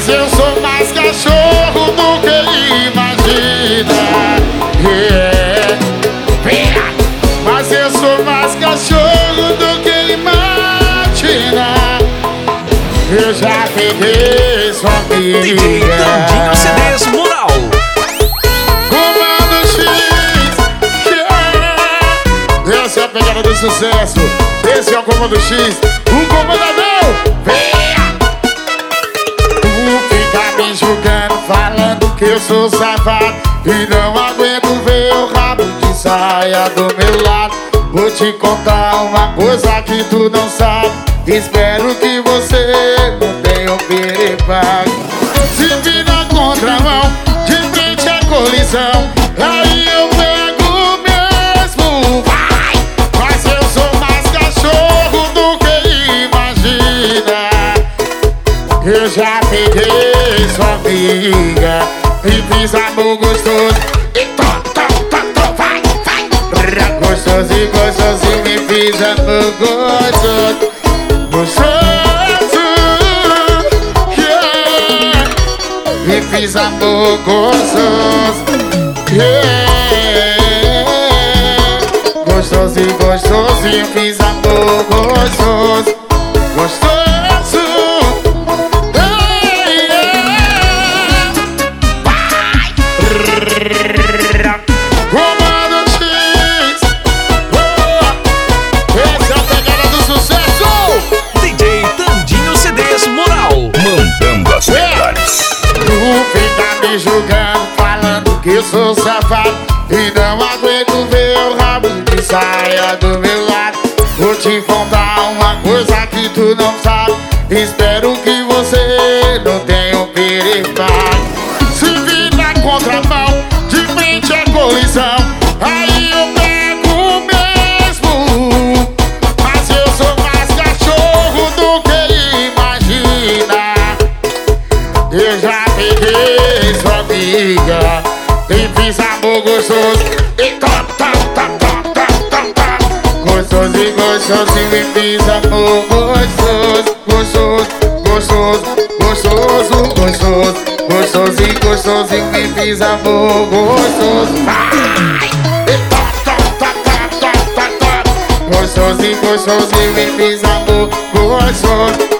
Mas eu sou mais cachorro do que imagina. Mas eu sou mais cachorro do que imagina. Eu já peguei sua amiga. DJ Tandinho CDs Moral. Comando X, essa é a pegada do sucesso. Esse é o Comando X, o comandadão. Venha! Fica me julgando, falando que eu sou safado e não aguento ver o rabo de saia do meu lado. Vou te contar uma coisa que tu não sabe. Espero que você não tenha um peripago. Se vir na contramão, de frente à colisão, aí eu pego mesmo, vai! Mas eu sou mais cachorro do que imagina. Eu já peguei sua amiga e fiz amor gostoso. E vai, vai! Gostoso e gostosinho, me fiz amor gostoso. Gostoso, yeah. Me fiz amor gostoso, yeah. Gostoso e gostosinho, fiz amor gostoso. Gostoso, yeah. Vai! Comando X, essa é a pegada do sucesso. DJ Tandinho CDs Moral. Mandando as melhores. Tu fica me julgando, falando que eu sou safado e não aguento ver o rabo de saia do meu lado. Vou te contar uma coisa que tu não sabe. Espero que você não tenha um peripago. Se vir na contramão, de frente à colisão, aí eu pego mesmo. Mas eu sou mais cachorro do que imagina. Eu já peguei sua amiga e fiz amor gostoso. E gostoso e gostoso, e me fiz amor gostoso. Gostoso, gostoso, gostoso, gostoso. Gostoso e gostoso, e me fiz amor gostoso. Vai! E gostoso e gostoso, e me fiz amor gostoso.